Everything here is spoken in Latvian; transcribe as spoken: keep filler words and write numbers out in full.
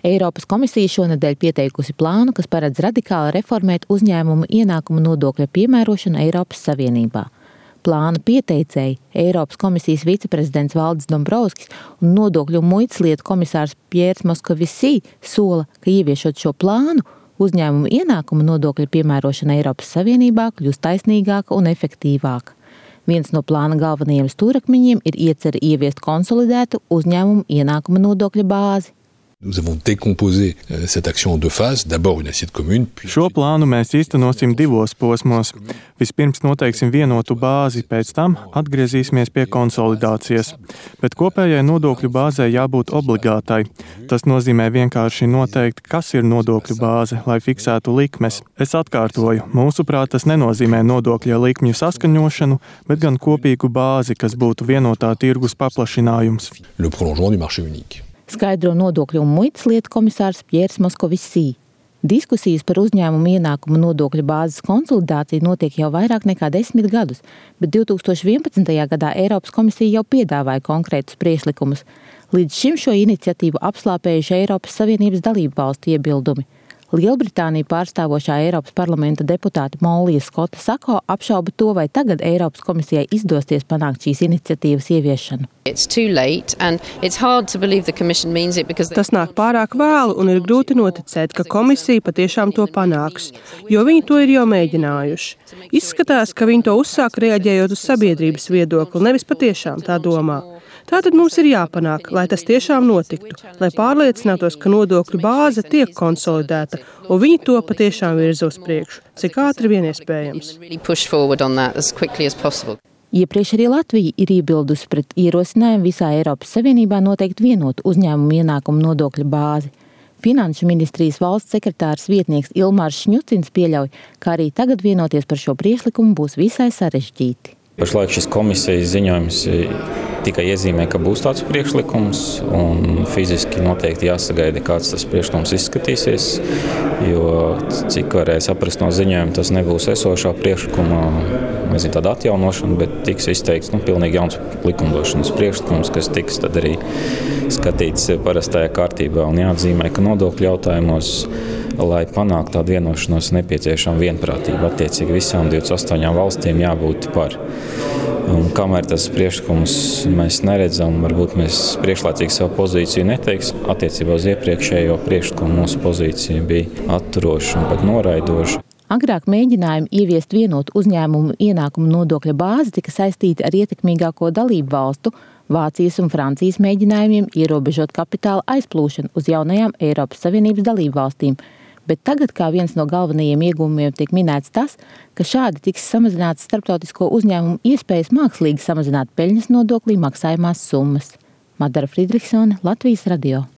Eiropas komisija šonedēļ pieteikusi plānu, kas paredz radikāli reformēt uzņēmumu ienākumu nodokļa piemērošanu Eiropas Savienībā. Plāna pieteicēji Eiropas komisijas viceprezidents Valdis Dombrovskis un nodokļu un muitas lietu komisārs Pjērs Moskovisī sola, ka ieviešot šo plānu, uzņēmumu ienākumu nodokļa piemērošana Eiropas Savienībā kļūs taisnīgāka un efektīvāka. Viens no plāna galvenajiem stūrakmeņiem ir iecerē ieviest konsolidētu uzņēmumu ienākumu nodokļa bāzi. Nous avons décomposé cette action en deux phases. D'abord une assiette commune. Šo plānu mēs īstenosim divos posmos. Vispirms noteiksim vienotu bāzi, pēc tam atgriezīsimies pie konsolidācijas. Bet kopējai nodokļu bāzei jābūt obligātai. Tas nozīmē vienkārši noteikt, kas ir nodokļu bāze, lai fiksētu likmes. Es atkārtoju, mūsuprāt, tas nenozīmē nodokļa likmju saskaņošanu, bet gan kopīgu bāzi, kas būtu vienotā tirgus paplašinājums. Le prolongement du marché unique. Skaidro nodokļu un muitas lietu komisārs Pjērs Moskovisī. Diskusijas par uzņēmumu ienākumu nodokļa bāzes konsolidāciju notiek jau vairāk nekā desmit gadus, bet divi tūkstoši vienpadsmitajā gadā Eiropas komisija jau piedāvāja konkrētus priekšlikumus. Līdz šim šo iniciatīvu apslāpējuši Eiropas Savienības dalību valstu iebildumi. Lielbritāniju pārstāvošā Eiropas parlamenta deputāte Mollija Skota Sako apšauba to, vai tagad Eiropas komisijai izdosies panākt šīs iniciatīvas ieviešanu. Tas nāk pārāk vēlu un ir grūti noticēt, ka komisija patiešām to panāks, jo viņi to ir jau mēģinājuši. Izskatās, ka viņi to uzsāk reaģējot uz sabiedrības viedokli, nevis patiešām tā domā. Tātad mums ir jāpanāk, lai tas tiešām notiktu, lai pārliecinātos, ka nodokļu bāze tiek konsolidēta, un viņi to patiešām virza uz priekšu, cik ātri vien iespējams. Iepriekš arī Latvija ir iebildusi pret ierosinājumu visā Eiropas Savienībā noteikt vienotu uzņēmumu ienākumu nodokļa bāzi. Finanšu ministrijas valsts sekretārs vietnieks Ilmārs Šņucins pieļauj, ka arī tagad vienoties par šo priekšlikumu būs visai sarežģīti. Pašlaik šis komisijas ziņojums tikai iezīmē, ka būs tāds priekšlikums, un fiziski noteikti jāsagaida, kāds tas priekšlikums izskatīsies, jo, cik varēja saprast no ziņojuma, tas nebūs esošā priekšlikuma, nezinu, tāda atjaunošana, bet tiks izteikts nu, pilnīgi jauns likumdošanas priekšlikums, kas tiks tad arī skatīts parastajā kārtībā, un jāatzīmē, ka nodokļu jautājumos, lai panāktu tādu vienošanos, nepieciešama vienprātība. Attiecīgi visām divdesmit astoņām valstīm jābūt par. Un kamēr tas priekšlikums mēs neredzam, varbūt mēs priekšlaicīgi savu pozīciju neteiks. Attiecībā uz iepriekšējo priekšlikumu mūsu pozīcija bija atturoša un pat noraidoša. Agrāk mēģinājumi ieviest vienotu uzņēmumu ienākumu nodokļa bāzi tika saistīti ar ietekmīgāko dalību valstu, Vācijas un Francijas mēģinājumiem ierobežot kapitāla aizplūšanu uz jaunajām Eiropas Savienības dalību valstīm. Bet tagad kā viens no galvenajiem ieguvumiem tiek minēts tas, ka šādi tiks samazināts starptautisko uzņēmumu iespējas mākslīgi samazināt peļņas nodoklī maksājumās summas. Madara Fridriksone, Latvijas radio.